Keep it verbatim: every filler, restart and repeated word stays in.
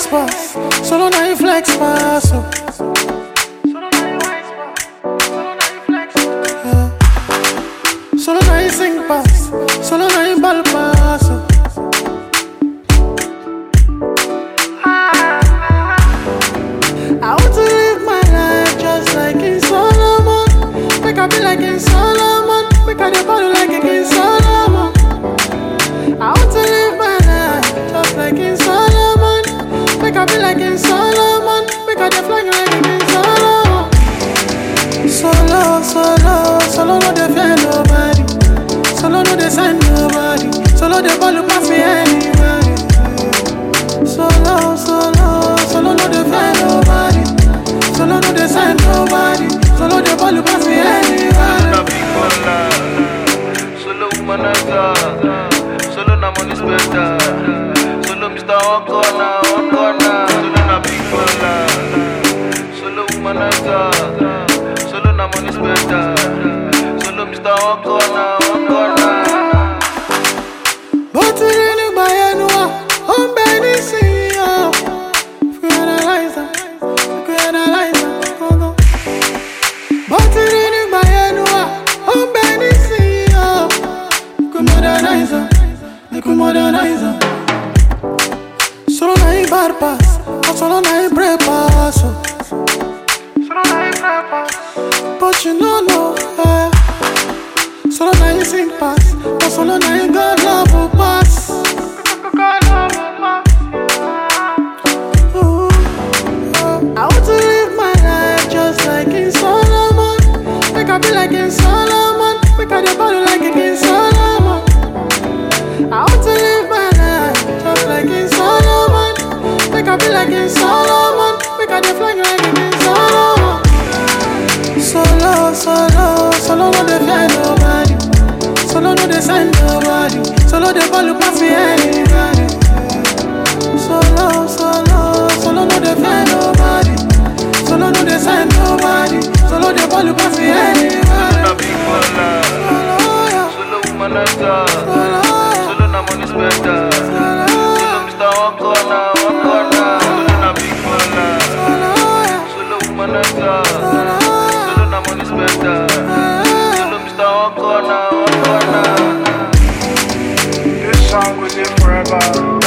wise pass, solo na you flex pass. Oh. Yeah. Solo na you sing pass, solo na you ball pass. Oh. I want to live my life just like in Solomon. Make I be like in Solomon. Make I dey ball like in King Solomon. I want to live my life just like in Solomon. Make I be like in Solomon. Make I dey fly like in King Solomon. Solo, solo, solo no dey fear nobody. Solo no dey sign nobody. Solo dey ball pass me anybody. Solo, solo, solo no dey fear nobody. Solo no dey sign nobody. Solo dey ball pass me anybody. Solo womanizer. Solo na money spender. Solo Mister One Corner, One Corner. Solo na big baller. Solo womanizer. Solo na money spender. Solo Mister One Corner, One Corner. But it ain't by anyone. I'm Benny C E O. Free analyzer, free analyzer, go go. But it ain't by anyone. I'm Benny C E O. Free modernizer, free modernizer. Solo na you bad pass, solo na you break pass. Solo na you break pass, but you no know. Eh. Solo na you sing pass, but solo na you God love will pass. Ooh, oh. I want to live my life just like in Solomon. Make I be like in Solomon. Make I dey ball like in King Solomon. I want to live my life just like in Solomon. Make I be like in Solomon. Make I dey fly like in King Solomon. Solo, solo, solo no dey fear nobody. Solo no dey sign nobody. Solo dey ball pass me anybody. Solo, solo, solo no dey fear nobody. Solo no dey sign nobody. Solo dey ball pass me anybody. Solo na big baller. Solo womanizer. Solo na money spender. Solo Mister One Corner, One Corner. Solo na big baller. Solo womanizer. Solo na money spender. Solo Mister One Corner, One Corner. This song will live forever.